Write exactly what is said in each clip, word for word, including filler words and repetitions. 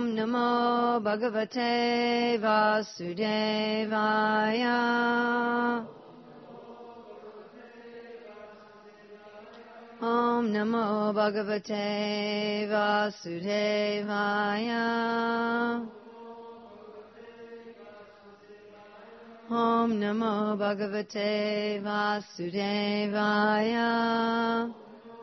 Om Namo Bhagavate Vasudevaya. Om Namo Bhagavate Vasudevaya. Om Namo Bhagavate Vasudevaya.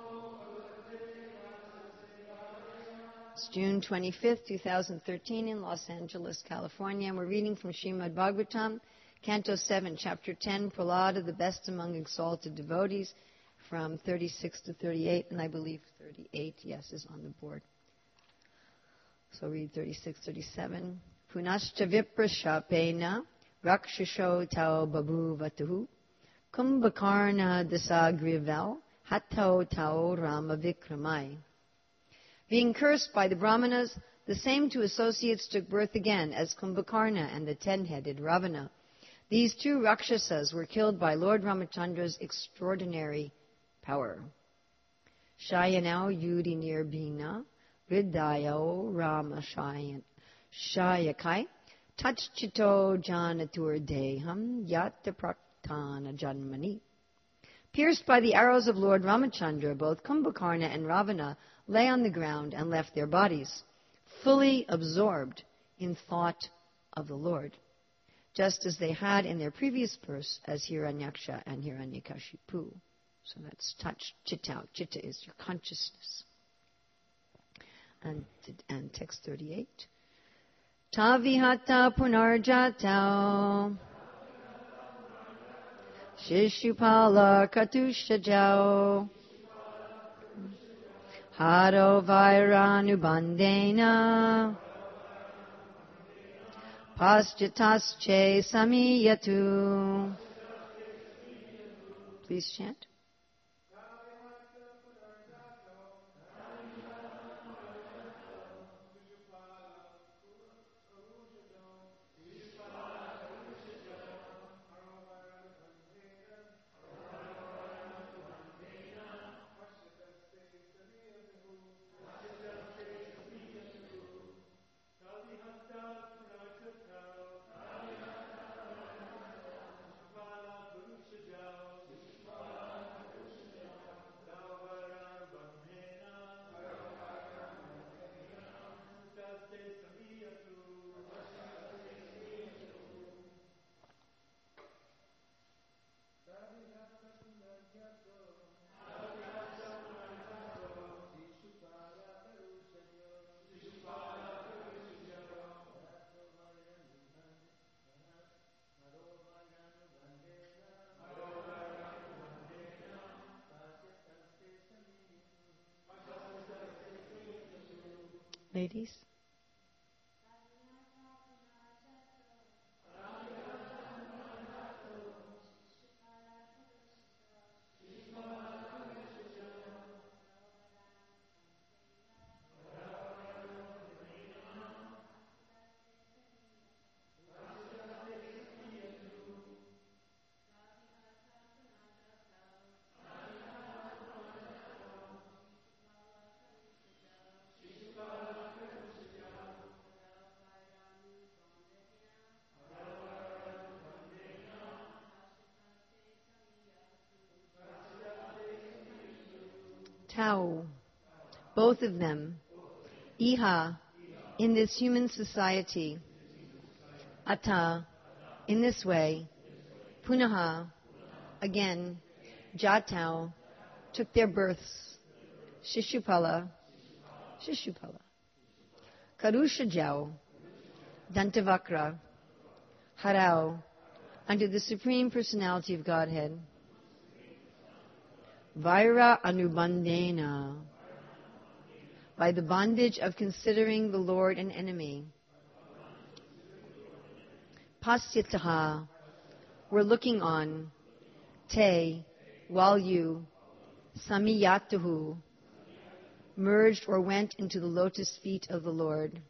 It's June twenty-fifth, two thousand thirteen in Los Angeles, California. And we're reading from Srimad Bhagavatam, Canto seven, Chapter ten, Prahlada, the best among exalted devotees, from thirty-six to thirty-eight, and I believe thirty-eight, yes, is on the board. So read thirty-six, thirty-seven. Punascha viprashapena rakshasho tau babhuvatuhu kumbhakarna dasagrival hatau tau rama vikramai. Being cursed by the Brahmanas, the same two associates took birth again as Kumbhakarna and the ten-headed Ravana. These two Rakshasas were killed by Lord Ramachandra's extraordinary power. Shayanau yudi nirbhina ridayo rama shayakai tachchito janatur deham yatta praktana janmani. Pierced by the arrows of Lord Ramachandra, both Kumbhakarna and Ravana lay on the ground and left their bodies, fully absorbed in thought of the Lord, just as they had in their previous births as Hiranyaksha and Hiranyakashipu. So that's touch, chitta. Chitta is your consciousness. And, and text thirty-eight. Tavihata punarjatao Shishupala Katushajao Haro Vairanubandena Paschatasche Samiyatu. Please chant. Ladies. Tau, both of them. Iha, in this human society. Ata, in this way. Punaha, again. Jatau, took their births. Shishupala, Shishupala. Karushajau, Dantavakra, Harau, under the Supreme Personality of Godhead. Vaira anubandena, by the bondage of considering the Lord an enemy. Pasyataha, we're looking on. Te, while you. Samiyatuhu, merged or went into the lotus feet of the Lord.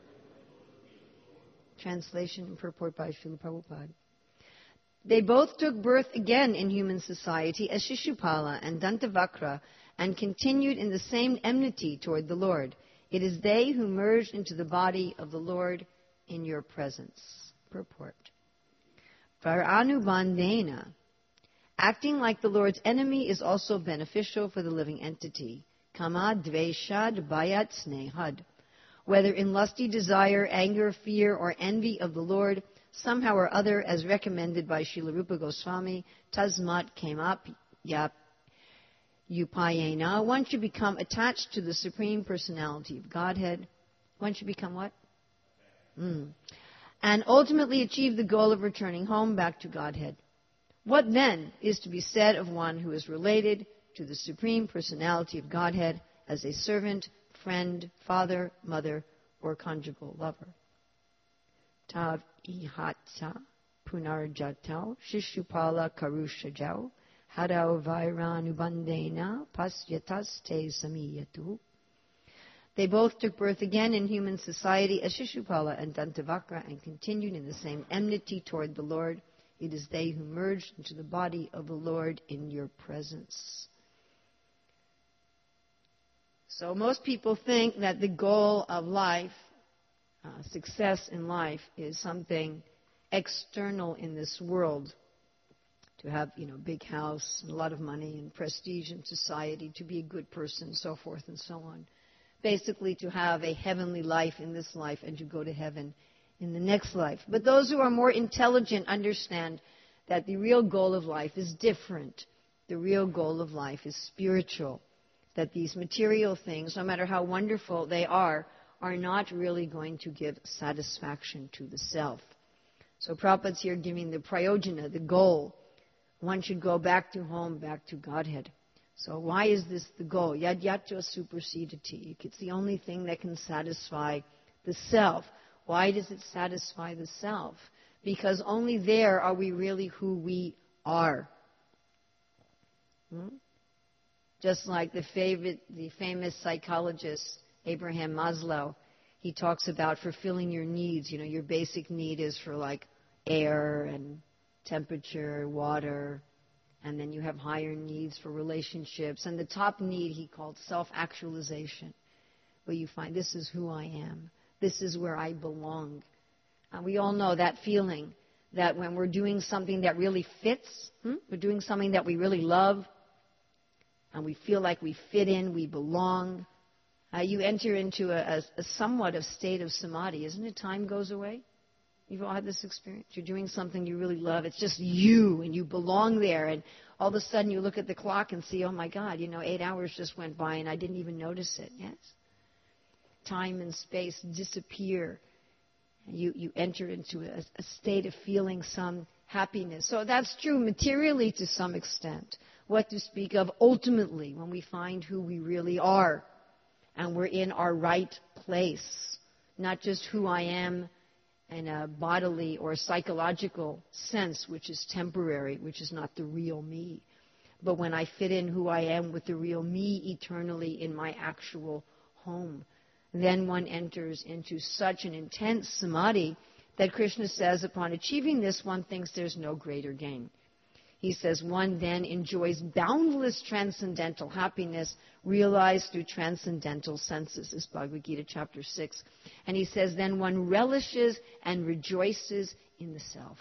Translation and purport by Srila Prabhupada. They both took birth again in human society as Shishupala and Dantavakra and continued in the same enmity toward the Lord. It is they who merged into the body of the Lord in your presence. Purport. Varanubandena. Acting like the Lord's enemy is also beneficial for the living entity. Kama dveshad bayat snehad. Whether in lusty desire, anger, fear, or envy of the Lord, somehow or other, as recommended by Srila Rupa Goswami, tasmat came up, yap, upayena, one should become attached to the Supreme Personality of Godhead. One should become what? Mm. And ultimately achieve the goal of returning home back to Godhead. What then is to be said of one who is related to the Supreme Personality of Godhead as a servant, friend, father, mother, or conjugal lover? Tav ihatsa punarjatau shishupala karushajau hadau vairanubandena pasyatas te samiyatu. They both took birth again in human society as Shishupala and Dantavakra and continued in the same enmity toward the Lord. It is they who merged into the body of the Lord in your presence. So most people think that the goal of life, uh, success in life, is something external in this world. To have, you know, big house, and a lot of money, and prestige in society, to be a good person, so forth and so on. Basically, to have a heavenly life in this life and to go to heaven in the next life. But those who are more intelligent understand that the real goal of life is different. The real goal of life is spiritual. That these material things, no matter how wonderful they are, are not really going to give satisfaction to the self. So Prabhupada's here giving the prayojana, the goal. One should go back to home, back to Godhead. So why is this the goal? Yad yatva supersediti. It's the only thing that can satisfy the self. Why does it satisfy the self? Because only there are we really who we are. Hmm? Just like the favorite, the famous psychologist Abraham Maslow, he talks about fulfilling your needs. You know, your basic need is for like air and temperature, water. And then you have higher needs for relationships. And the top need he called self-actualization, where you find this is who I am. This is where I belong. And we all know that feeling that when we're doing something that really fits, hmm? we're doing something that we really love, and we feel like we fit in, we belong, uh, you enter into a, a, a somewhat of state of samadhi. Isn't it? Time goes away. You've all had this experience. You're doing something you really love. It's just you, and you belong there. And all of a sudden you look at the clock and see, oh my God, you know, eight hours just went by and I didn't even notice it. Yes? Time and space disappear. You, you enter into a, a state of feeling some happiness. So that's true materially to some extent. What to speak of ultimately when we find who we really are and we're in our right place. Not just who I am in a bodily or psychological sense, which is temporary, which is not the real me. But when I fit in who I am with the real me eternally in my actual home, then one enters into such an intense samadhi that Krishna says upon achieving this, one thinks there's no greater gain. He says one then enjoys boundless transcendental happiness realized through transcendental senses. This is Bhagavad Gita chapter six. And he says then one relishes and rejoices in the self.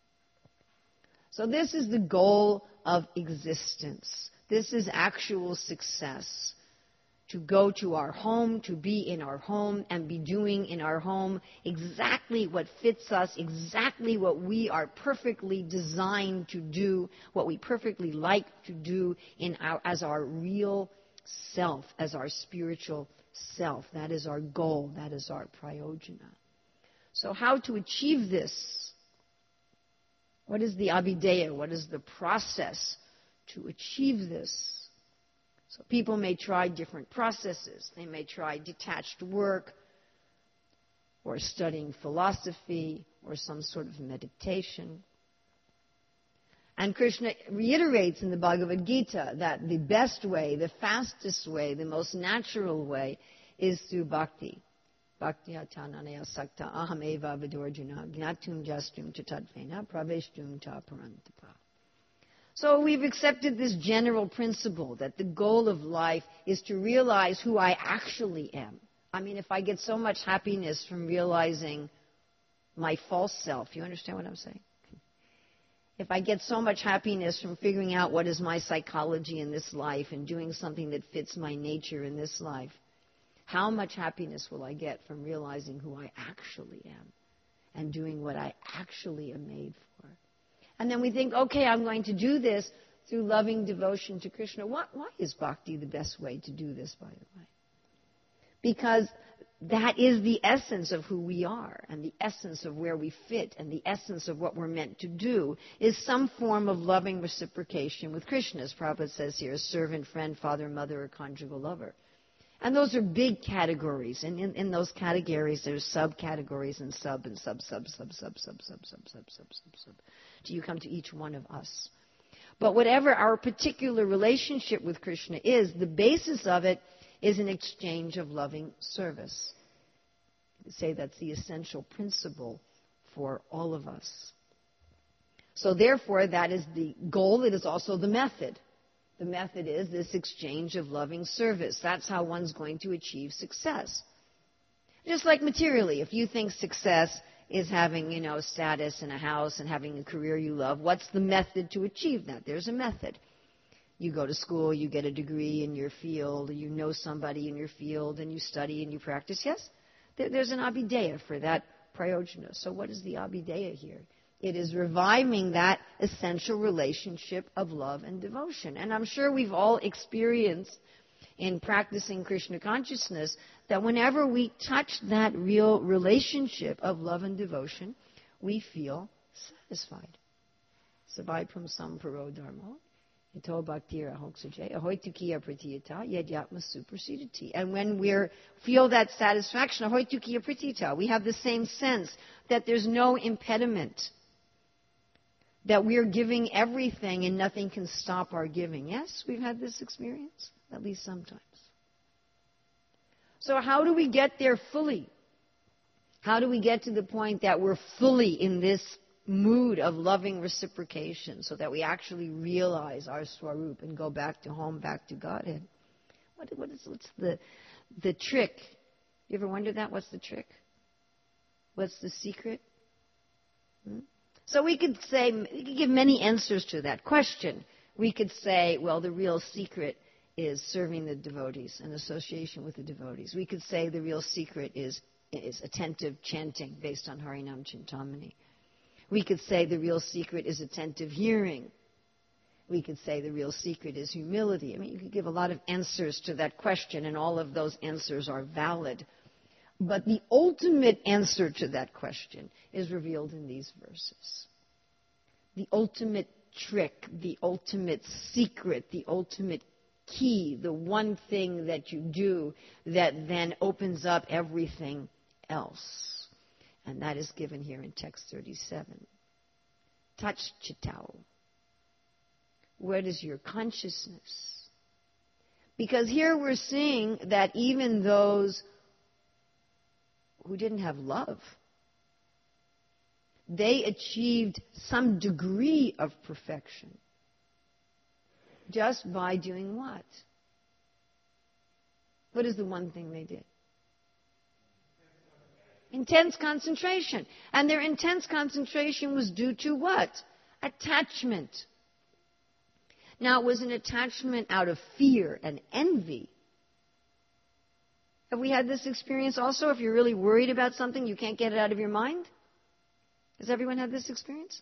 So this is the goal of existence. This is actual success. To go to our home, to be in our home, and be doing in our home exactly what fits us, exactly what we are perfectly designed to do, what we perfectly like to do in our, as our real self, as our spiritual self. That is our goal. That is our prayojana. So how to achieve this? What is the abhideya? What is the process to achieve this? So people may try different processes. They may try detached work, or studying philosophy, or some sort of meditation. And Krishna reiterates in the Bhagavad Gita that the best way, the fastest way, the most natural way is through bhakti. Bhakti atananaya sakta aham eva vidorjuna gnatum jastum tatadvena praveshtum ta parantapa. So we've accepted this general principle that the goal of life is to realize who I actually am. I mean, if I get so much happiness from realizing my false self, you understand what I'm saying? If I get so much happiness from figuring out what is my psychology in this life and doing something that fits my nature in this life, how much happiness will I get from realizing who I actually am and doing what I actually am made for? And then we think, okay, I'm going to do this through loving devotion to Krishna. Why, why is bhakti the best way to do this, by the way? Because that is the essence of who we are, and the essence of where we fit, and the essence of what we're meant to do is some form of loving reciprocation with Krishna, as Prabhupada says here, servant, friend, father, mother, or conjugal lover. And those are big categories, and in, in those categories there's subcategories and sub and sub, sub, sub, sub, sub, sub, sub, sub, sub, sub, sub, till you come to each one of us. But whatever our particular relationship with Krishna is, the basis of it is an exchange of loving service. You could say that's the essential principle for all of us. So therefore, that is the goal. It is also the method. The method is this exchange of loving service. That's how one's going to achieve success. Just like materially, if you think success is having, you know, status in a house and having a career you love, what's the method to achieve that? There's a method. You go to school, you get a degree in your field, you know somebody in your field, and you study and you practice. Yes, there's an abhideya for that prayojana. So what is the abhideya here? It is reviving that essential relationship of love and devotion. And I'm sure we've all experienced in practicing Krishna consciousness that whenever we touch that real relationship of love and devotion, we feel satisfied. Sabai pramsam paro dharma. And when we feel that satisfaction, we have the same sense that there's no impediment, that we're giving everything and nothing can stop our giving. Yes, we've had this experience, at least sometimes. So how do we get there fully? How do we get to the point that we're fully in this mood of loving reciprocation so that we actually realize our swarup and go back to home, back to Godhead? What, what is, what's the, the trick? You ever wonder that? What's the trick? What's the secret? Hmm? So we could say, we could give many answers to that question. We could say, well, the real secret is serving the devotees and association with the devotees. We could say the real secret is, is attentive chanting based on Harinam Chintamani. We could say the real secret is attentive hearing. We could say the real secret is humility. I mean, you could give a lot of answers to that question, and all of those answers are valid. But the ultimate answer to that question is revealed in these verses. The ultimate trick, the ultimate secret, the ultimate key, the one thing that you do that then opens up everything else. And that is given here in text thirty-seven. Touch chitao. What is your consciousness? Because here we're seeing that even those who didn't have love, they achieved some degree of perfection just by doing what? What is the one thing they did? Intense concentration. And their intense concentration was due to what? Attachment. Now, it was an attachment out of fear and envy. Have we had this experience also? If you're really worried about something, you can't get it out of your mind? Has everyone had this experience?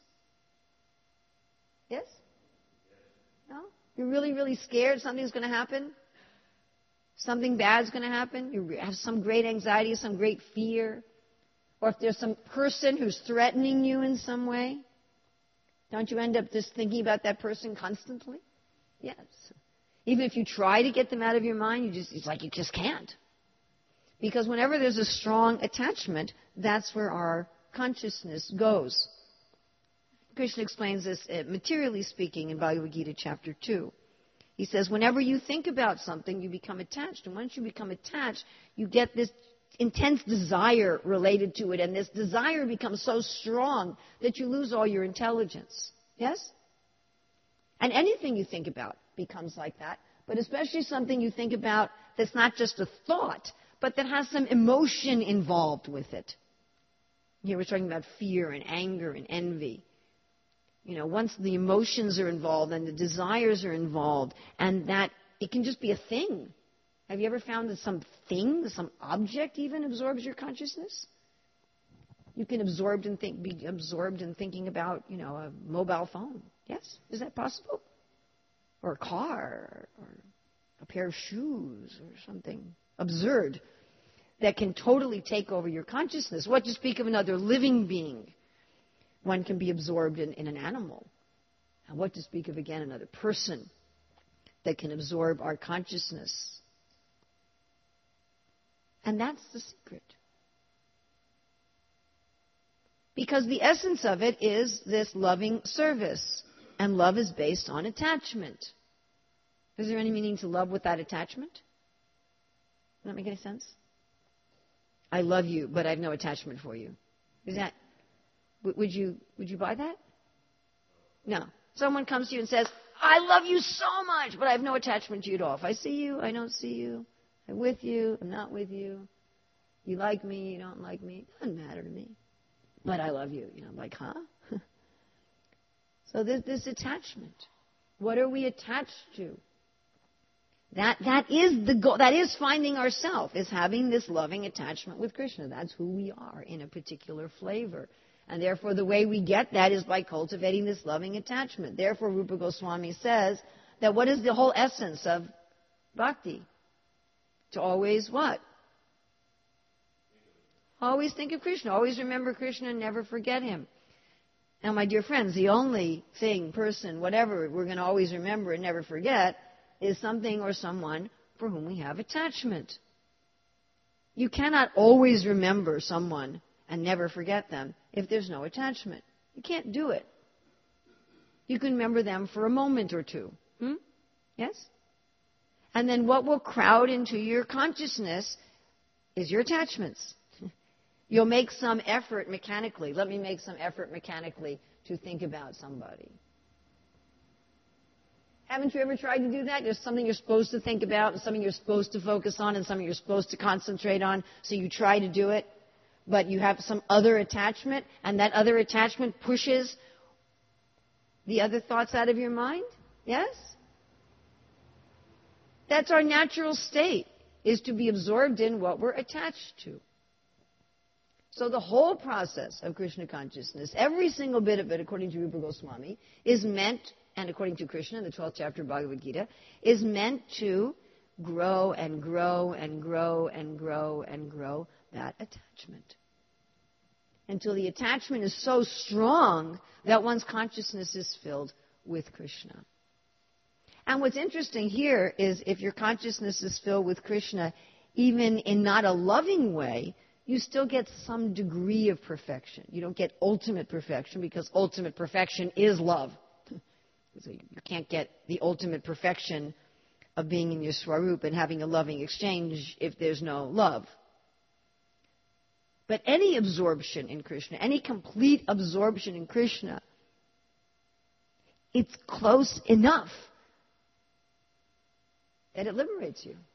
Yes? No? You're really, really scared something's going to happen? Something bad's going to happen? You have some great anxiety, some great fear? Or if there's some person who's threatening you in some way, don't you end up just thinking about that person constantly? Yes. Even if you try to get them out of your mind, you just it's like you just can't. Because whenever there's a strong attachment, that's where our consciousness goes. Krishna explains this uh, materially speaking in Bhagavad Gita chapter two. He says, whenever you think about something, you become attached. And once you become attached, you get this intense desire related to it, and this desire becomes so strong that you lose all your intelligence. Yes? And anything you think about becomes like that, but especially something you think about that's not just a thought, but that has some emotion involved with it. Here we're talking about fear and anger and envy. You know, once the emotions are involved and the desires are involved, and that it can just be a thing. Have you ever found that some thing, some object even absorbs your consciousness? You can absorbed and think, be absorbed in thinking about, you know, a mobile phone. Yes? Is that possible? Or a car, or a pair of shoes, or something absurd that can totally take over your consciousness. What to speak of another living being? One can be absorbed in, in an animal. And what to speak of, again, another person that can absorb our consciousness. And that's the secret. Because the essence of it is this loving service. And love is based on attachment. Is there any meaning to love without attachment? Does that make any sense? I love you, but I have no attachment for you. Is that, would you, would you buy that? No. Someone comes to you and says, I love you so much, but I have no attachment to you at all. If I see you, I don't see you. I'm with you, I'm not with you. You like me, you don't like me. It doesn't matter to me. But I love you. You know, I'm like, huh? So there's this attachment. What are we attached to? That that is the goal. That is finding ourself, is having this loving attachment with Krishna. That's who we are in a particular flavor. And therefore the way we get that is by cultivating this loving attachment. Therefore Rupa Goswami says that what is the whole essence of bhakti? To always what? Always think of Krishna. Always remember Krishna and never forget him. Now, my dear friends, the only thing, person, whatever we're going to always remember and never forget is something or someone for whom we have attachment. You cannot always remember someone and never forget them if there's no attachment. You can't do it. You can remember them for a moment or two. Hmm? Yes? And then what will crowd into your consciousness is your attachments. You'll make some effort mechanically. Let me make some effort mechanically to think about somebody. Haven't you ever tried to do that? There's something you're supposed to think about and something you're supposed to focus on and something you're supposed to concentrate on, so you try to do it, but you have some other attachment, and that other attachment pushes the other thoughts out of your mind? Yes? That's our natural state, is to be absorbed in what we're attached to. So the whole process of Krishna consciousness, every single bit of it, according to Rupa Goswami, is meant, and according to Krishna in the twelfth chapter of Bhagavad Gita, is meant to grow and grow and grow and grow and grow that attachment. Until the attachment is so strong that one's consciousness is filled with Krishna. And what's interesting here is if your consciousness is filled with Krishna, even in not a loving way, you still get some degree of perfection. You don't get ultimate perfection because ultimate perfection is love. So you can't get the ultimate perfection of being in your swarup and having a loving exchange if there's no love. But any absorption in Krishna, any complete absorption in Krishna, it's close enough that it liberates you.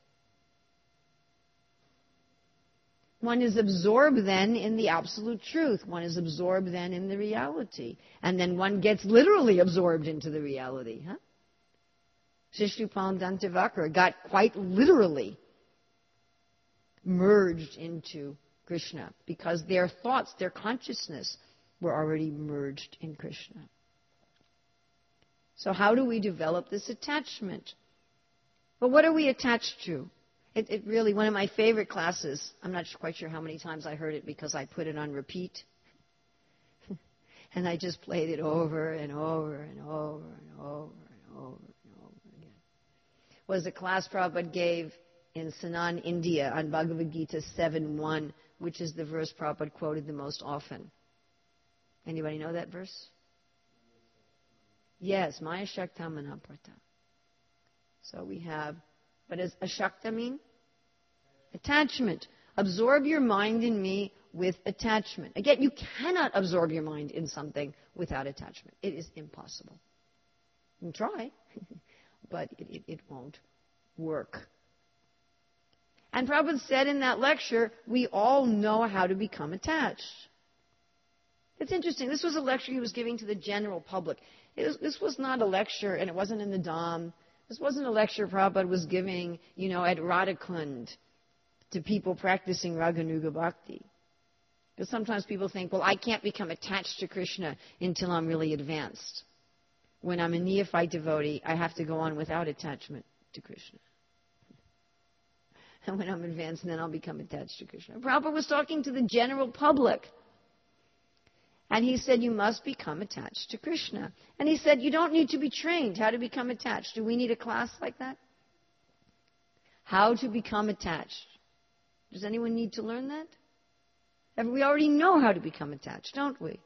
One is absorbed then in the absolute truth. One is absorbed then in the reality. And then one gets literally absorbed into the reality. Huh? Shishupal Dantavakra got quite literally merged into Krishna because their thoughts, their consciousness were already merged in Krishna. So how do we develop this attachment? Well, what are we attached to? It, it really, one of my favorite classes, I'm not quite sure how many times I heard it because I put it on repeat. And I just played it over and over and over and over and over and over again. Was a class Prabhupada gave in Sanan, India on Bhagavad Gita seven one, which is the verse Prabhupada quoted the most often. Anybody know that verse? Yes, Maya Shakta Manaprata. So we have, what does Ashakta mean? Attachment. Absorb your mind in me with attachment. Again, you cannot absorb your mind in something without attachment. It is impossible. You can try, but it, it, it won't work. And Prabhupada said in that lecture, we all know how to become attached. It's interesting. This was a lecture he was giving to the general public. It was, this was not a lecture, and it wasn't in the Dham. This wasn't a lecture Prabhupada was giving, you know, at Radhakund to people practicing Raganuga Bhakti. Because sometimes people think, well, I can't become attached to Krishna until I'm really advanced. When I'm a neophyte devotee, I have to go on without attachment to Krishna. And when I'm advanced, then I'll become attached to Krishna. Prabhupada was talking to the general public. And he said, you must become attached to Krishna. And he said, you don't need to be trained how to become attached. Do we need a class like that? How to become attached. Does anyone need to learn that? We already know how to become attached, don't we?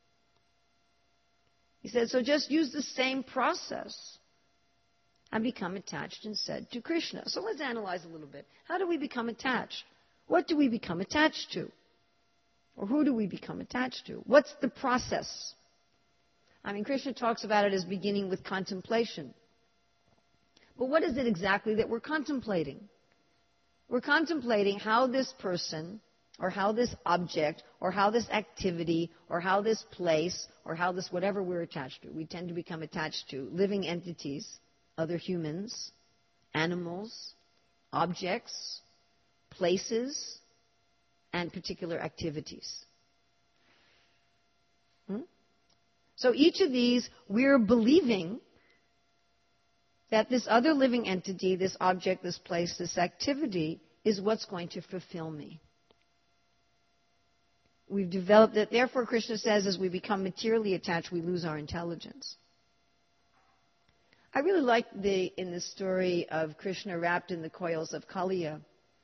He said, so just use the same process and become attached instead to Krishna. So let's analyze a little bit. How do we become attached? What do we become attached to? Or who do we become attached to? What's the process? I mean, Krishna talks about it as beginning with contemplation. But what is it exactly that we're contemplating? We're contemplating how this person, or how this object, or how this activity, or how this place, or how this whatever we're attached to. We tend to become attached to living entities, other humans, animals, objects, places, and particular activities. Hmm? So each of these, we're believing that this other living entity, this object, this place, this activity, is what's going to fulfill me. We've developed it. Therefore, Krishna says, as we become materially attached, we lose our intelligence. I really like the in the story of Krishna wrapped in the coils of Kaliya,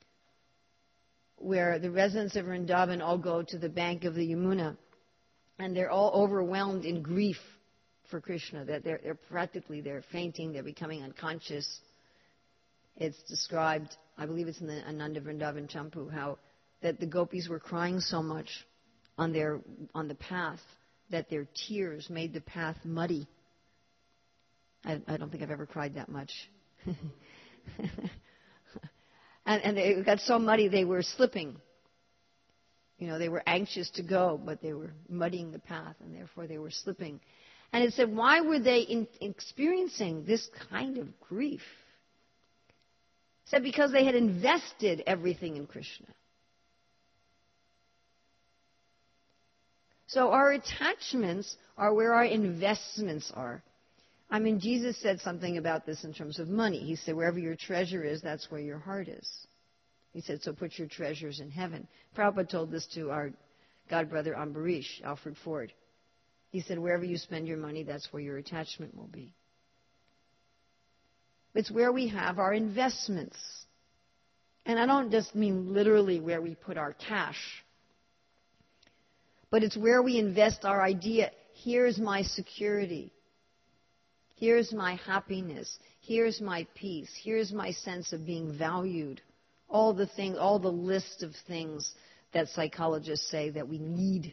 where the residents of Vrindavan all go to the bank of the Yamuna, and they're all overwhelmed in grief for Krishna, that they're, they're practically, they're fainting, they're becoming unconscious. It's described, I believe it's in the Ananda Vrindavan Champu, how that the gopis were crying so much on their on the path that their tears made the path muddy. I, I don't think I've ever cried that much. and, and they got so muddy they were slipping. You know, they were anxious to go, but they were muddying the path, and therefore they were slipping. And it said, why were they in, experiencing this kind of grief? It said, because they had invested everything in Krishna. So our attachments are where our investments are. I mean, Jesus said something about this in terms of money. He said, wherever your treasure is, that's where your heart is. He said, so put your treasures in heaven. Prabhupada told this to our godbrother Ambarish, Alfred Ford. He said, wherever you spend your money, that's where your attachment will be. It's where we have our investments. And I don't just mean literally where we put our cash, but it's where we invest our idea. Here's my security. Here's my happiness. Here's my peace. Here's my sense of being valued. All the things, all the list of things that psychologists say that we need.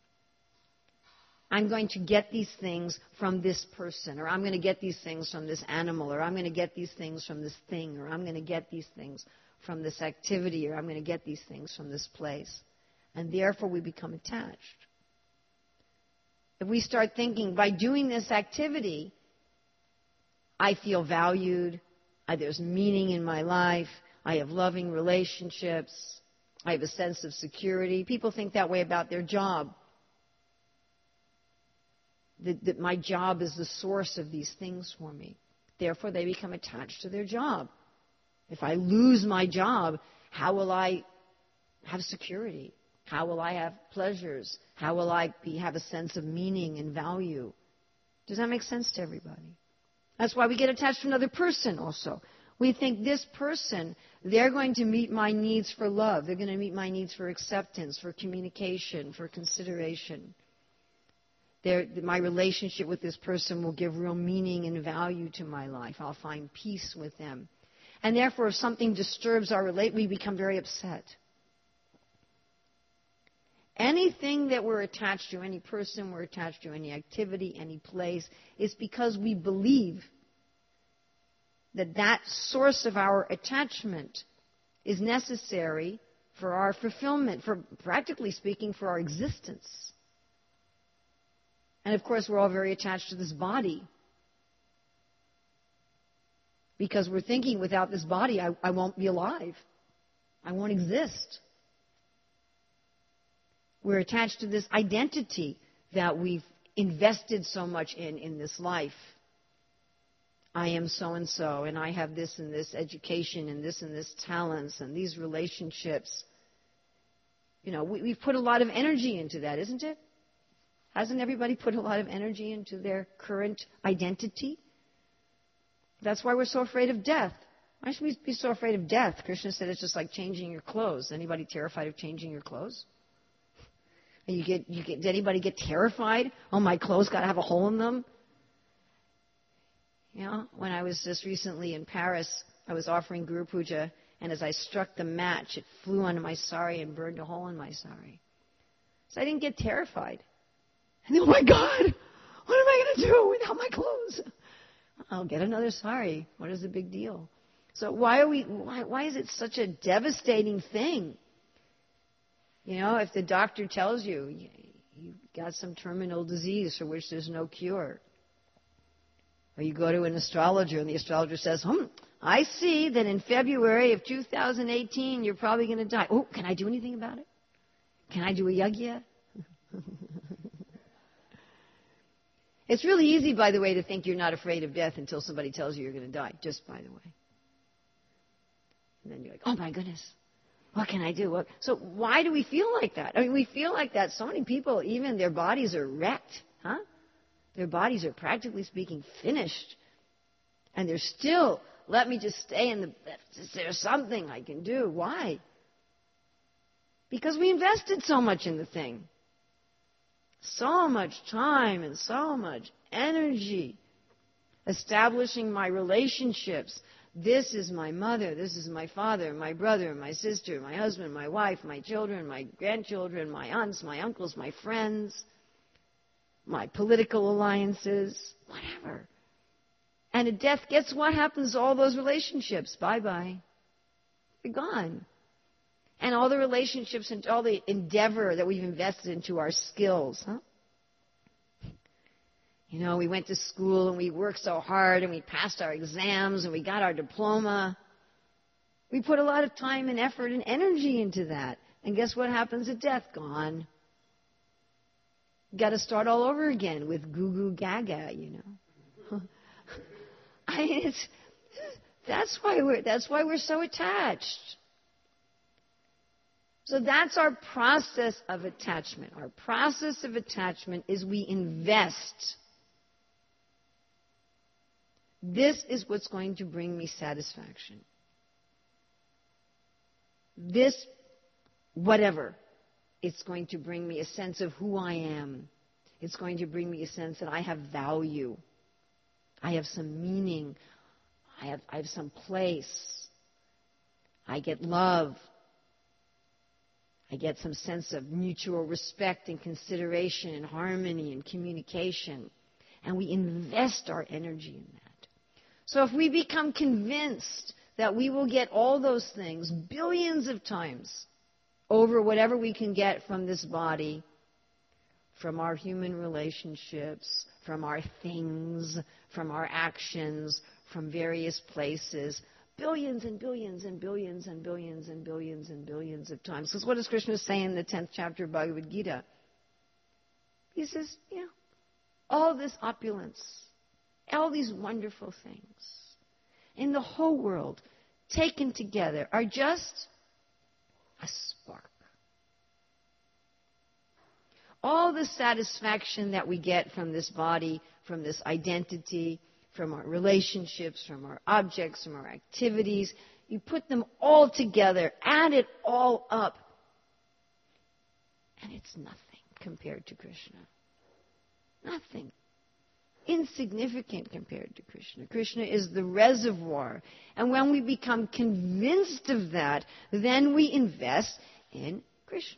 I'm going to get these things from this person, or I'm going to get these things from this animal, or I'm going to get these things from this thing, or I'm going to get these things from this activity, or I'm going to get these things from this place. And therefore we become attached. If we start thinking, by doing this activity, I feel valued, I, there's meaning in my life, I have loving relationships, I have a sense of security. People think that way about their job. That, that my job is the source of these things for me. Therefore, they become attached to their job. If I lose my job, how will I have security? How will I have pleasures? How will I be, have a sense of meaning and value? Does that make sense to everybody? That's why we get attached to another person also. We think this person, they're going to meet my needs for love. They're going to meet my needs for acceptance, for communication, for consideration. They're, my relationship with this person will give real meaning and value to my life. I'll find peace with them. And therefore, if something disturbs our relationship, we become very upset. Anything that we're attached to, any person we're attached to, any activity, any place, is because we believe that that source of our attachment is necessary for our fulfillment, for practically speaking, for our existence. And of course, we're all very attached to this body. Because we're thinking, without this body, I, I won't be alive. I won't exist. We're attached to this identity that we've invested so much in in this life. I am so-and-so, and I have this and this education, and this and this talents, and these relationships. You know, we, we've put a lot of energy into that, isn't it? Hasn't everybody put a lot of energy into their current identity? That's why we're so afraid of death. Why should we be so afraid of death? Krishna said it's just like changing your clothes. Anybody terrified of changing your clothes? You get, you get, did anybody get terrified? Oh, my clothes got to have a hole in them? You know, when I was just recently in Paris, I was offering Guru Puja, and as I struck the match, it flew onto my sari and burned a hole in my sari. So I didn't get terrified. And oh my God, what am I going to do without my clothes? I'll get another sari. What is the big deal? So why are we? Why, why is it such a devastating thing? You know, if the doctor tells you you've got some terminal disease for which there's no cure, or you go to an astrologer and the astrologer says, hmm, I see that in February of two thousand eighteen you're probably going to die. Oh, can I do anything about it? Can I do a yagya? It's really easy, by the way, to think you're not afraid of death until somebody tells you you're going to die, just by the way. And then you're like, oh my goodness, what can I do? What? So why do we feel like that? I mean, we feel like that. So many people, even their bodies are wrecked, huh? Their bodies are practically speaking finished. And they're still, let me just stay in the, is there something I can do? Why? Because we invested so much in the thing. So much time and so much energy establishing my relationships. This is my mother, this is my father, my brother, my sister, my husband, my wife, my children, my grandchildren, my aunts, my uncles, my friends, my political alliances, whatever. And at death, guess what happens to all those relationships? Bye-bye. They're gone. And all the relationships and all the endeavor that we've invested into our skills, huh? You know, we went to school and we worked so hard and we passed our exams and we got our diploma. We put a lot of time and effort and energy into that. And guess what happens at death? Gone. Got to start all over again with goo goo gaga, you know. I mean, it's, that's why we're that's why we're so attached. So that's our process of attachment. Our process of attachment is we invest. This is what's going to bring me satisfaction. This, whatever, it's going to bring me a sense of who I am. It's going to bring me a sense that I have value. I have some meaning. I have, I have some place. I get love. I get some sense of mutual respect and consideration and harmony and communication. And we invest our energy in that. So if we become convinced that we will get all those things billions of times over whatever we can get from this body, from our human relationships, from our things, from our actions, from various places, billions and billions and billions and billions and billions and billions of times. Because what does Krishna say in the tenth chapter of Bhagavad Gita? He says, you know, all this opulence, all these wonderful things in the whole world taken together are just a spark. All the satisfaction that we get from this body, from this identity, from our relationships, from our objects, from our activities, you put them all together, add it all up, and it's nothing compared to Krishna. Nothing. Insignificant compared to Krishna. Krishna is the reservoir. And when we become convinced of that, then we invest in Krishna.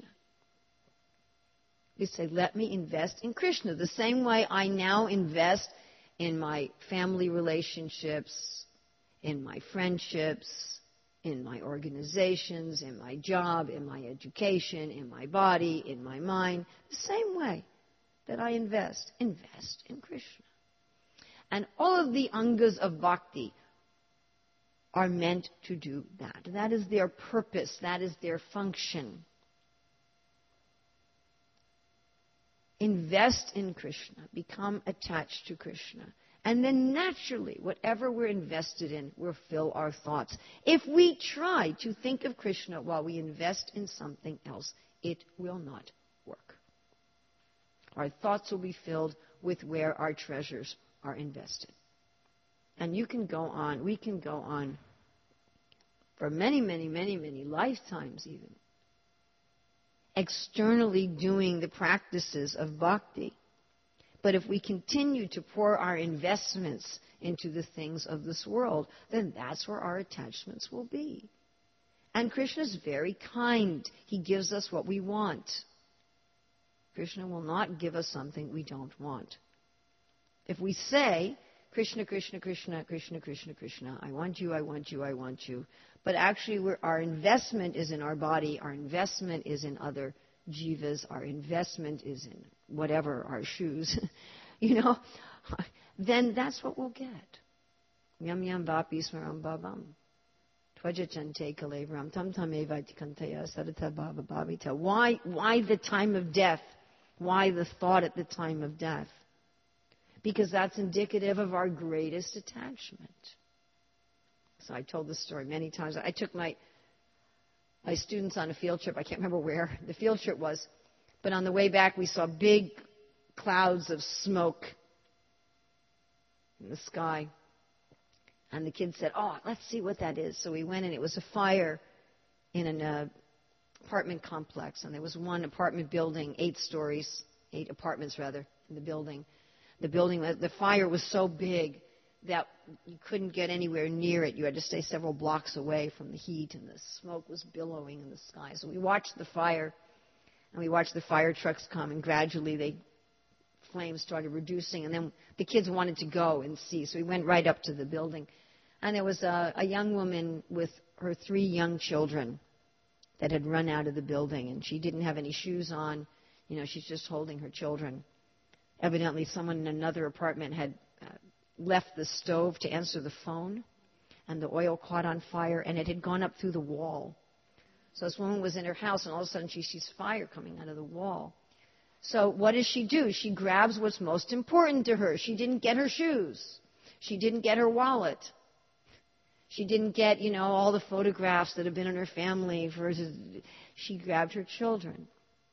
We say, let me invest in Krishna. The same way I now invest in my family relationships, in my friendships, in my organizations, in my job, in my education, in my body, in my mind, the same way that I invest. Invest in Krishna. And all of the angas of bhakti are meant to do that. That is their purpose. That is their function. Invest in Krishna. Become attached to Krishna. And then naturally, whatever we're invested in will fill our thoughts. If we try to think of Krishna while we invest in something else, it will not work. Our thoughts will be filled with where our treasures are invested. And you can go on, we can go on for many, many, many, many lifetimes even, externally doing the practices of bhakti. But if we continue to pour our investments into the things of this world, then that's where our attachments will be. And Krishna is very kind. He gives us what we want. Krishna will not give us something we don't want. If we say, Krishna, Krishna, Krishna, Krishna, Krishna, Krishna, I want you, I want you, I want you, but actually we're, our investment is in our body, our investment is in other jivas, our investment is in whatever, our shoes, you know, then that's what we'll get. Yam yam vapi smaram bhavam. Twajachante kalevram tam tam evati kantaya sadata bhava bhavita. Why, why the time of death? Why the thought at the time of death? Because that's indicative of our greatest attachment. So I told this story many times. I took my my students on a field trip. I can't remember where the field trip was. But on the way back, we saw big clouds of smoke in the sky. And the kids said, oh, let's see what that is. So we went, and it was a fire in an uh, apartment complex. And there was one apartment building, eight stories, eight apartments, rather, in the building. The building, the fire was so big that you couldn't get anywhere near it. You had to stay several blocks away from the heat, and the smoke was billowing in the sky. So we watched the fire, and we watched the fire trucks come, and gradually the flames started reducing, and then the kids wanted to go and see. So we went right up to the building, and there was a, a young woman with her three young children that had run out of the building, and she didn't have any shoes on. You know, she's just holding her children. Evidently, someone in another apartment had uh, left the stove to answer the phone, and the oil caught on fire, and it had gone up through the wall. So this woman was in her house, and all of a sudden she sees fire coming out of the wall. So what does she do? She grabs what's most important to her. She didn't get her shoes. She didn't get her wallet. She didn't get, you know, all the photographs that have been in her family. For, she grabbed her children.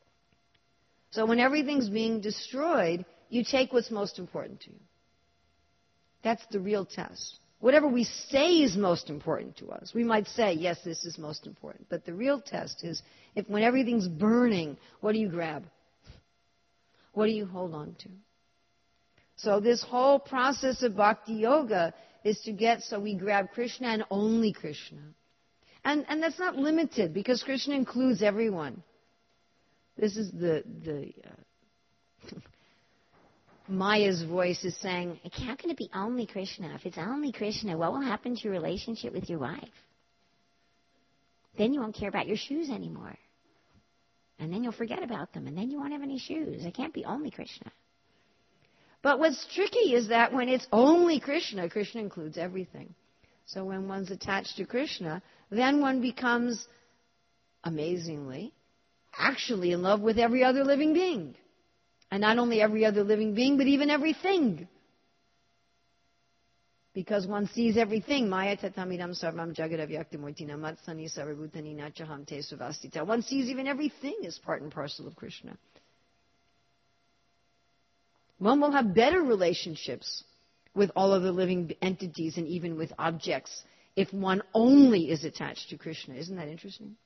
So when everything's being destroyed, you take what's most important to you. That's the real test. Whatever we say is most important to us, we might say, yes, this is most important. But the real test is, if when everything's burning, what do you grab? What do you hold on to? So this whole process of bhakti yoga is to get so we grab Krishna and only Krishna. And, and that's not limited, because Krishna includes everyone. This is the... the uh, Maya's voice is saying, how can it be only Krishna? If it's only Krishna, what will happen to your relationship with your wife? Then you won't care about your shoes anymore. And then you'll forget about them, and then you won't have any shoes. It can't be only Krishna. But what's tricky is that when it's only Krishna, Krishna includes everything. So when one's attached to Krishna, then one becomes, amazingly, actually in love with every other living being. And not only every other living being, but even everything. Because one sees everything. Maya tatamidam sarvam jagadavyaktamurtina matsani sarvabhutani nachaham te suvastita. One sees even everything as part and parcel of Krishna. One will have better relationships with all of the living entities and even with objects if one only is attached to Krishna. Isn't that interesting?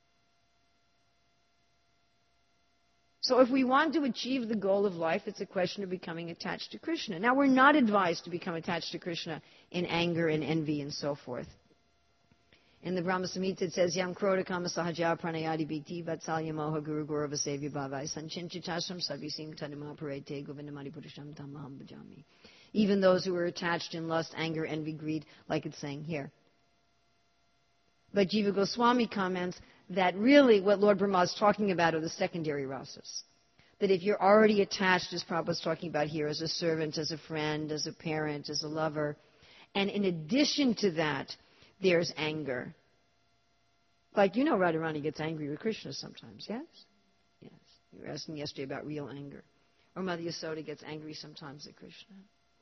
So if we want to achieve the goal of life, it's a question of becoming attached to Krishna. Now, we're not advised to become attached to Krishna in anger and envy and so forth. In the Brahma Samhita it says, Yam kroda kama sahaja pranayadi bhikti vatsalya moha guru gaurava sevya bhavai sanchinchitashram sarvisim tadima parete govindamadi purusham tamaham bhajami. Even those who are attached in lust, anger, envy, greed, like it's saying here. But Jiva Goswami comments that really what Lord Brahma is talking about are the secondary rasas. That if you're already attached, as Prabhupada's talking about here, as a servant, as a friend, as a parent, as a lover, and in addition to that, there's anger. Like, you know, Radharani gets angry with Krishna sometimes, yes? Yes. You were asking yesterday about real anger. Or Mother Yasoda gets angry sometimes at Krishna.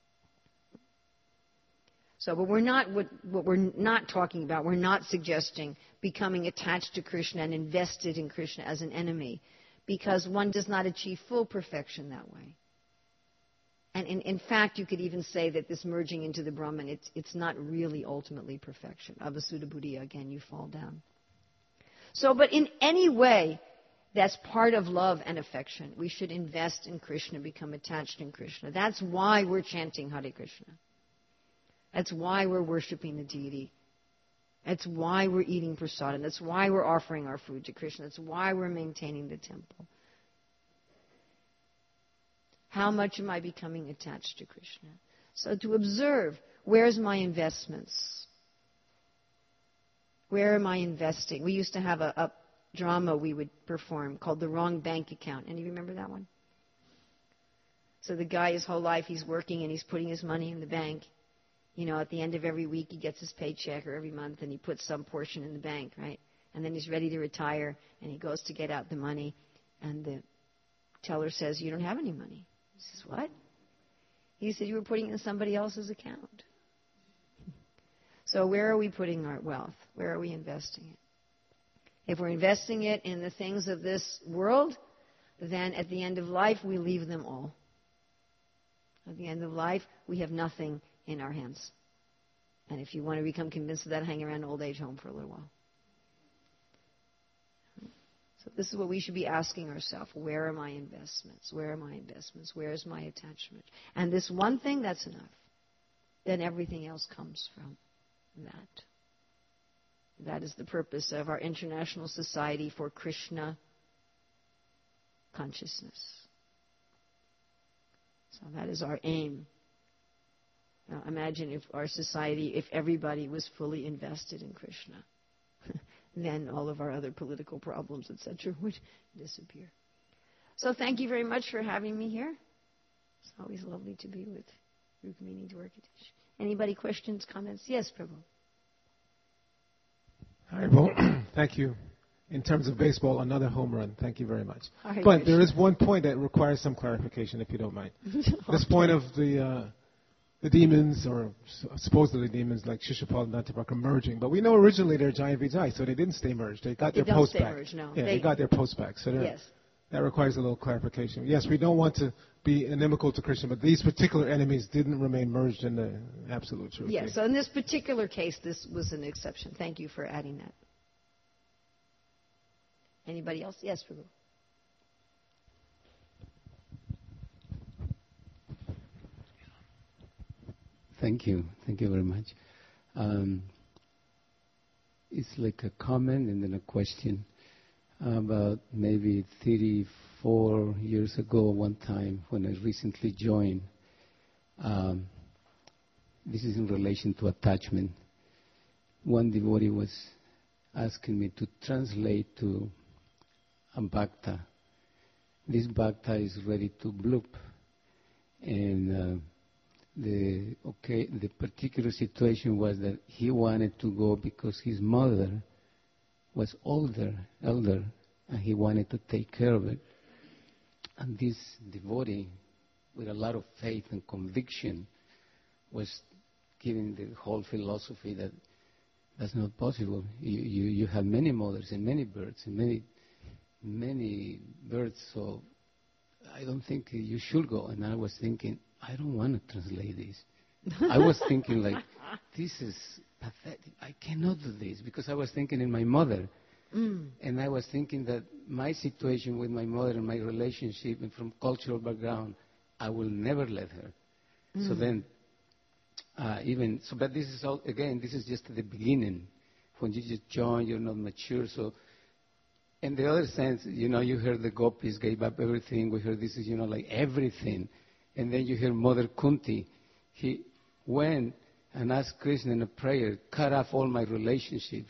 So, but we're not, what, what we're not talking about, we're not suggesting becoming attached to Krishna and invested in Krishna as an enemy, because one does not achieve full perfection that way. And in, in fact, you could even say that this merging into the Brahman, it's, it's not really ultimately perfection. Avasuddha Buddhiya, again, you fall down. So, but in any way, that's part of love and affection. We should invest in Krishna, become attached in Krishna. That's why we're chanting Hare Krishna. That's why we're worshiping the deity. That's why we're eating prasadam. That's why we're offering our food to Krishna. That's why we're maintaining the temple. How much am I becoming attached to Krishna? So to observe, where's my investments? Where am I investing? We used to have a, a drama we would perform called The Wrong Bank Account. Any remember that one? So the guy, his whole life, he's working and he's putting his money in the bank. You know, at the end of every week, he gets his paycheck, or every month, and he puts some portion in the bank, right? And then he's ready to retire, and he goes to get out the money, and the teller says, "You don't have any money." He says, "What?" He said, "You were putting it in somebody else's account." So where are we putting our wealth? Where are we investing it? If we're investing it in the things of this world, then at the end of life, we leave them all. At the end of life, we have nothing in our hands. And if you want to become convinced of that, hang around an old age home for a little while. So this is what we should be asking ourselves. Where are my investments? Where are my investments? Where is my attachment? And this one thing, that's enough. Then everything else comes from that. That is the purpose of our International Society for Krishna Consciousness. So that is our aim. Now imagine if our society, if everybody was fully invested in Krishna, then all of our other political problems, et cetera, would disappear. So thank you very much for having me here. It's always lovely to be with Rukmini Dwarkadish. Anybody questions, comments? Yes, Prabhu. Hi, well, thank you. In terms of baseball, another home run. Thank you very much. Hare But Krishna. there is one point that requires some clarification, if you don't mind. Okay. This point of the uh, the demons, or supposedly demons like Shishupal and Nantapaka merging. But we know originally they're Jai and Vijay, so they didn't stay merged. They got They their don't post stay back. merged, no. Yeah, They- they, got their post back. So they're- Yes. that requires a little clarification. Yes, we don't want to be inimical to Krishna, but these particular enemies didn't remain merged in the absolute truth. Yes, so in this particular case, this was an exception. Thank you for adding that. Anybody else? Yes, Prabhu. Thank you. Thank you very much. Um, it's like a comment and then a question. About maybe thirty-four years ago, one time when I recently joined, um, this is in relation to attachment. One devotee was asking me to translate to a bhakta. This bhakta is ready to bloop, and uh, the okay, the particular situation was that he wanted to go because his mother was older, elder, and he wanted to take care of it. And this devotee, with a lot of faith and conviction, was giving the whole philosophy that that's not possible. You, you, you have many mothers and many birds and many, many birds, so I don't think you should go. And I was thinking, I don't want to translate this. I was thinking like, this is pathetic. I cannot do this, because I was thinking in my mother. Mm. And I was thinking that my situation with my mother and my relationship and from cultural background, I will never let her. Mm. So then, uh, even, so but this is all, again, this is just the beginning. When you just join, you're not mature. So, in the other sense, you know, you heard the gopis gave up everything. We heard this is, you know, like everything. And then you hear Mother Kunti. He went and asked Krishna in a prayer, cut off all my relationships.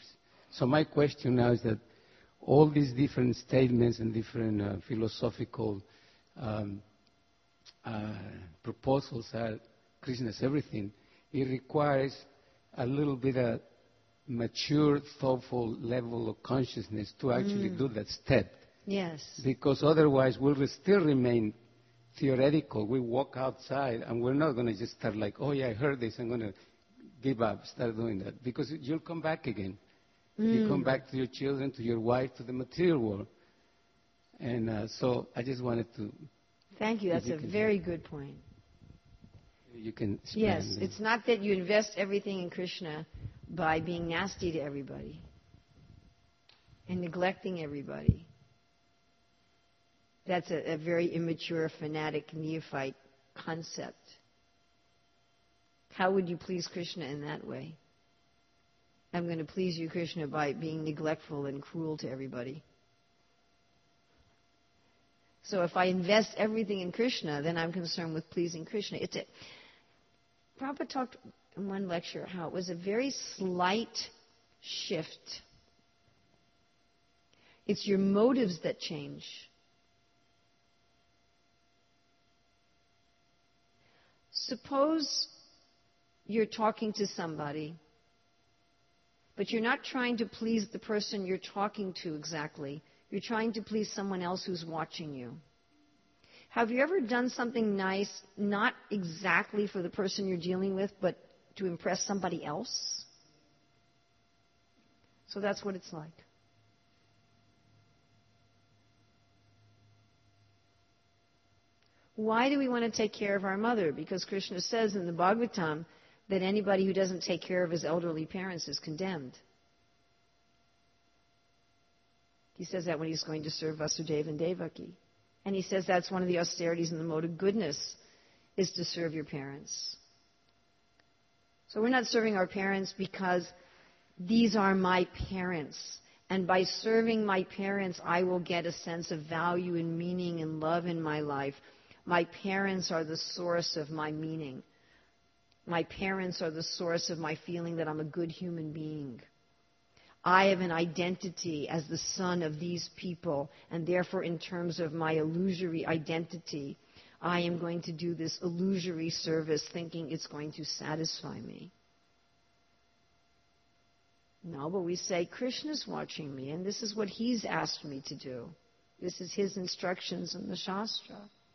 So my question now is that all these different statements and different uh, philosophical um, uh, proposals are Krishna's everything. It requires a little bit of mature, thoughtful level of consciousness to actually Mm. do that step. Yes. Because otherwise we'll re- still remain theoretical. We walk outside and we're not going to just start like, oh yeah, I heard this, I'm going to give up, start doing that. Because you'll come back again. You come Mm. back to your children, to your wife, to the material world. And uh, so I just wanted to, Thank you. If That's you a can- very good point. you can expand. Yes, on- it's not that you invest everything in Krishna by being nasty to everybody and neglecting everybody. That's a, a very immature, fanatic, neophyte concept. How would you please Krishna in that way? I'm going to please you, Krishna, by being neglectful and cruel to everybody. So if I invest everything in Krishna, then I'm concerned with pleasing Krishna. It's a, Prabhupada talked in one lecture how it was a very slight shift. It's your motives that change. Suppose you're talking to somebody, but you're not trying to please the person you're talking to exactly. You're trying to please someone else who's watching you. Have you ever done something nice, not exactly for the person you're dealing with, but to impress somebody else? So that's what it's like. Why do we want to take care of our mother? Because Krishna says in the Bhagavatam that anybody who doesn't take care of his elderly parents is condemned. He says that when he's going to serve Vasudeva and Devaki. And he says that's one of the austerities in the mode of goodness, is to serve your parents. So we're not serving our parents because these are my parents. And by serving my parents, I will get a sense of value and meaning and love in my life. My parents are the source of my meaning. My parents are the source of my feeling that I'm a good human being. I have an identity as the son of these people, and therefore in terms of my illusory identity, I am going to do this illusory service thinking it's going to satisfy me. No, but we say, Krishna's watching me, and this is what he's asked me to do. This is his instructions in the Shastra.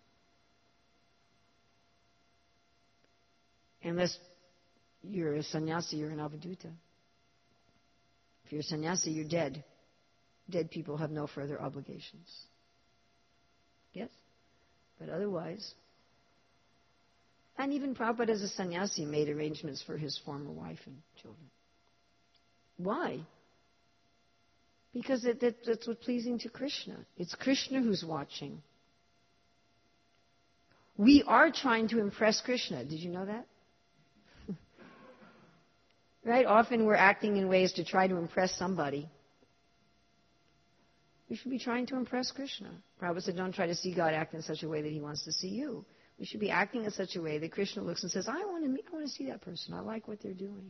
Unless you're a sannyasi, you're an avaduta. If you're a sannyasi, you're dead. Dead people have no further obligations. Yes? But otherwise... And even Prabhupada as a sannyasi made arrangements for his former wife and children. Why? Because it, that, that's what's pleasing to Krishna. It's Krishna who's watching. We are trying to impress Krishna. Did you know that? Right? Often we're acting in ways to try to impress somebody. We should be trying to impress Krishna. Prabhupada said, don't try to see God act in such a way that he wants to see you. We should be acting in such a way that Krishna looks and says, I want to meet, I want to see that person. I like what they're doing.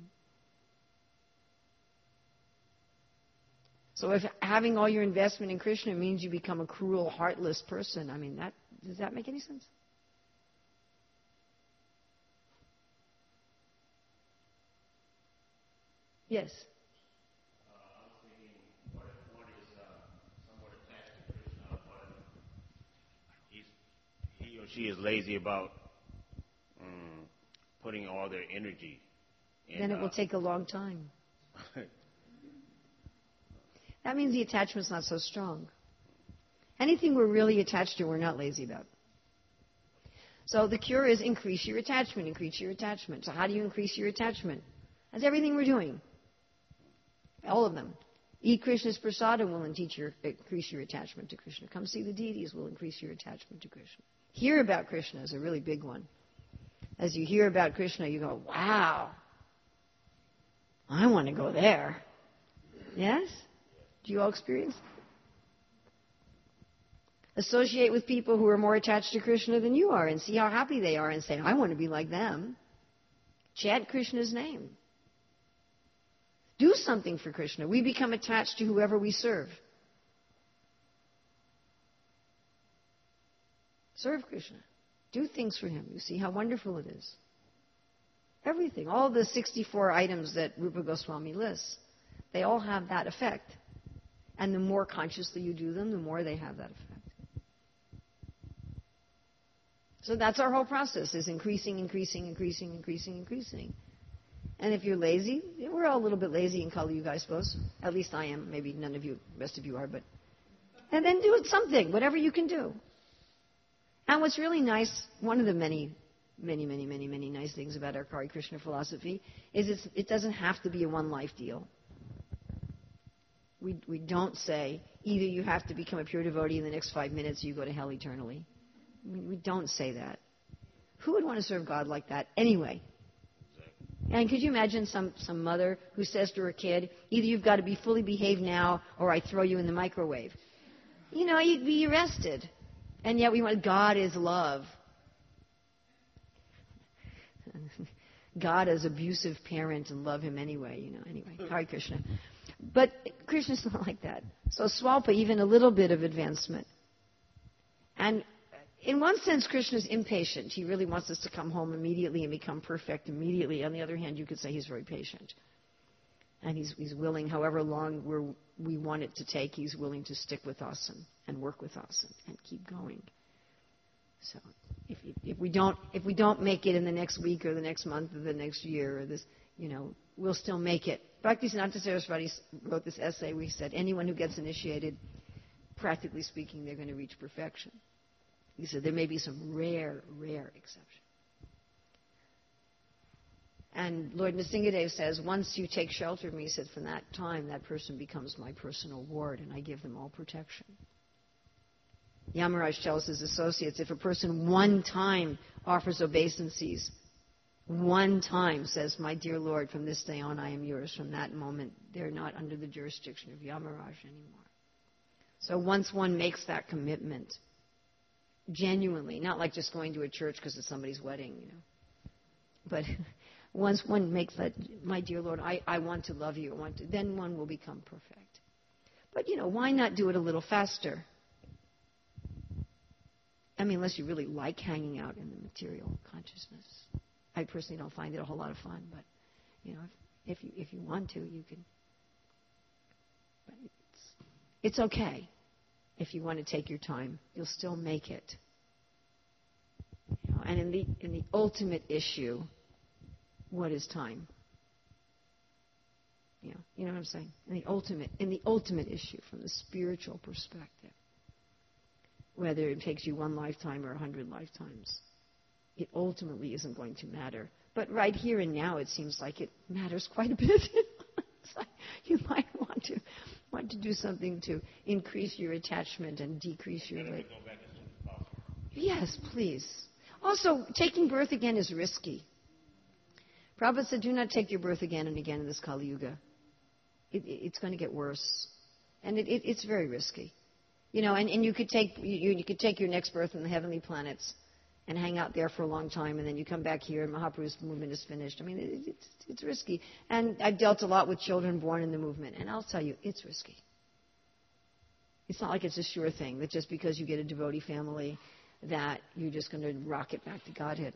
So if having all your investment in Krishna means you become a cruel, heartless person, I mean, that does that make any sense? Yes. Uh, I was thinking, what if one is uh, somewhat attached to Krishna, but he's, he or she is lazy about um, putting all their energy in. Then it will uh, take a long time. That means the attachment's not so strong. Anything we're really attached to, we're not lazy about. So the cure is increase your attachment, increase your attachment. So how do you increase your attachment? That's everything we're doing. All of them. Eat Krishna's prasadam will increase your, increase your attachment to Krishna. Come see the deities will increase your attachment to Krishna. Hear about Krishna is a really big one. As you hear about Krishna, you go, wow, I want to go there. Yes? Do you all experience that? Associate with people who are more attached to Krishna than you are and see how happy they are and say, I want to be like them. Chant Krishna's name. Do something for Krishna. We become attached to whoever we serve. Serve Krishna. Do things for him. You see how wonderful it is. Everything. All the sixty-four items that Rupa Goswami lists, they all have that effect. And the more consciously you do them, the more they have that effect. So that's our whole process, is increasing, increasing, increasing, increasing, increasing. And if you're lazy, we're all a little bit lazy in Kali Yuga, I suppose. At least I am. Maybe none of you, the rest of you are. But and then do it something, whatever you can do. And what's really nice, one of the many, many, many, many, many nice things about our Hare Krishna philosophy is it's, it doesn't have to be a one-life deal. We, we don't say, either you have to become a pure devotee in the next five minutes or you go to hell eternally. We, we don't say that. Who would want to serve God like that anyway? And could you imagine some, some mother who says to her kid, either you've got to be fully behaved now or I throw you in the microwave? You know, you'd be arrested. And yet we want, God is love. God is abusive parent and love him anyway, you know, anyway. Hare Krishna. But Krishna's not like that. So Swalpa, even a little bit of advancement. And in one sense, Krishna's impatient. He really wants us to come home immediately and become perfect immediately. On the other hand, you could say he's very patient. And he's, he's willing, however long we're, we want it to take, he's willing to stick with us and, and work with us and, and keep going. So if, if we don't if we don't make it in the next week or the next month or the next year or this, you know, we'll still make it. Bhaktisiddhanta Saraswati wrote this essay where he said anyone who gets initiated, practically speaking, they're going to reach perfection. He said there may be some rare, rare exceptions. And Lord Nrsingadev says, once you take shelter of me, he said, from that time, that person becomes my personal ward, and I give them all protection. Yamaraj tells his associates, if a person one time offers obeisances, one time says, my dear Lord, from this day on I am yours, from that moment, they're not under the jurisdiction of Yamaraj anymore. So once one makes that commitment, genuinely, not like just going to a church because it's somebody's wedding, you know, but once one makes that, my dear Lord, I, I want to love you, I want to, then one will become perfect. But, you know, why not do it a little faster? I mean, unless you really like hanging out in the material consciousness. I personally don't find it a whole lot of fun, but, you know, if, if you if you want to, you can. But it's, it's okay if you want to take your time. You'll still make it. You know, and in the in the ultimate issue, what is time? You know, you know what I'm saying? In the ultimate, in the ultimate issue, from the spiritual perspective, whether it takes you one lifetime or a hundred lifetimes, it ultimately isn't going to matter. But right here and now, it seems like it matters quite a bit. It's like you might want to want to do something to increase your attachment and decrease your rate. Yes, please. Also, taking birth again is risky. Prabhupada said, do not take your birth again and again in this Kali Yuga. It, it, it's going to get worse. And it, it, it's very risky. You know, and, and you could take you, you could take your next birth in the heavenly planets and hang out there for a long time, and then you come back here and Mahaprabhu's movement is finished. I mean, it, it's, it's risky. And I've dealt a lot with children born in the movement, and I'll tell you, it's risky. It's not like it's a sure thing, that just because you get a devotee family that you're just going to rocket back to Godhead.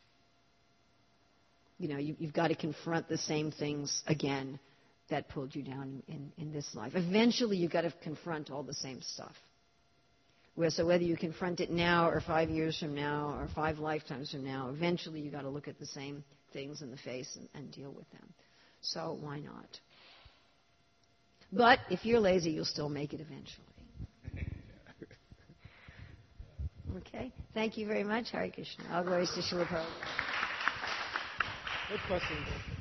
You know, you, you've got to confront the same things again that pulled you down in, in this life. Eventually, you've got to confront all the same stuff. Where, so whether you confront it now or five years from now or five lifetimes from now, eventually you've got to look at the same things in the face and, and deal with them. So why not? But if you're lazy, you'll still make it eventually. Okay? Thank you very much. Hare Krishna. All glories to Srila Prabhupada. Good questions.